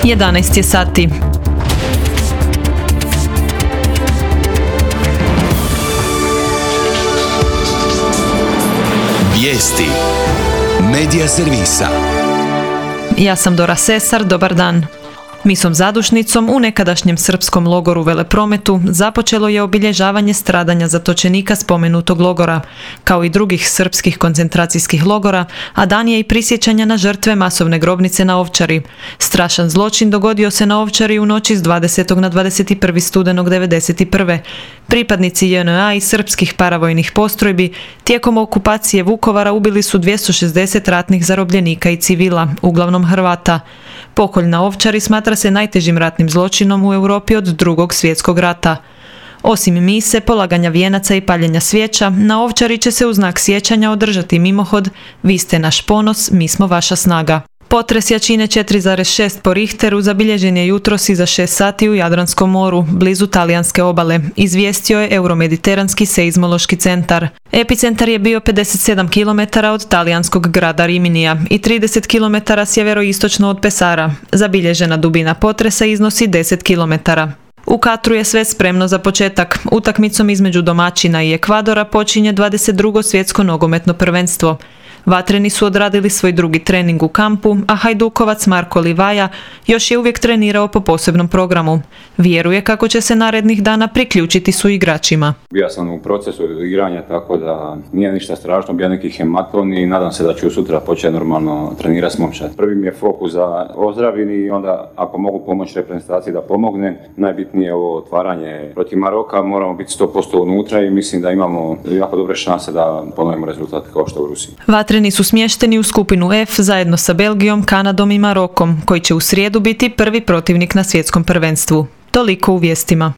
11 je sati. Vijesti Medija servisa. Ja sam Dora Sesar, dobar dan. Misom zadušnicom u nekadašnjem srpskom logoru Veleprometu započelo je obilježavanje stradanja zatočenika spomenutog logora, kao i drugih srpskih koncentracijskih logora, a dan je i prisjećanja na žrtve masovne grobnice na Ovčari. Strašan zločin dogodio se na Ovčari u noći s 20. na 21. studenog 1991. Pripadnici JNA i srpskih paravojnih postrojbi tijekom okupacije Vukovara ubili su 260 ratnih zarobljenika i civila, uglavnom Hrvata. Pokolj na Ovčari smatra se najtežim ratnim zločinom u Europi od Drugog svjetskog rata. Osim mise, polaganja vijenaca i paljenja svijeća, na Ovčari će se u znak sjećanja održati mimohod "Vi ste naš ponos, mi smo vaša snaga". Potres jačine 4,6 po Richteru zabilježen je jutros iza 6 sati u Jadranskom moru, blizu talijanske obale, izvijestio je Euromediteranski seizmološki centar. Epicentar je bio 57 km od talijanskog grada Riminija i 30 km sjeveroistočno od Pesara. Zabilježena dubina potresa iznosi 10 km. U Katru je sve spremno za početak. Utakmicom između domaćina i Ekvadora počinje 22. svjetsko nogometno prvenstvo. Vatreni su odradili svoj drugi trening u kampu, a Hajdukovac Marko Livaja još je uvijek trenirao po posebnom programu. Vjeruje kako će se narednih dana priključiti su igračima. Bio sam u procesu igranja, tako da nije ništa strašno, bio neki hematon i nadam se da ću sutra početi normalno trenirati s momčad. Prvi mi je fokus za ozdravini i onda ako mogu pomoći reprezentaciji da pomogne. Najbitnije je ovo otvaranje protiv Maroka, moramo biti 100% unutra i mislim da imamo jako dobre šanse da ponovimo rezultat kao što u Rusiji. Vatreni su smješteni u skupinu F zajedno sa Belgijom, Kanadom i Marokom, koji će u srijedu biti prvi protivnik na svjetskom prvenstvu. Toliko u vijestima.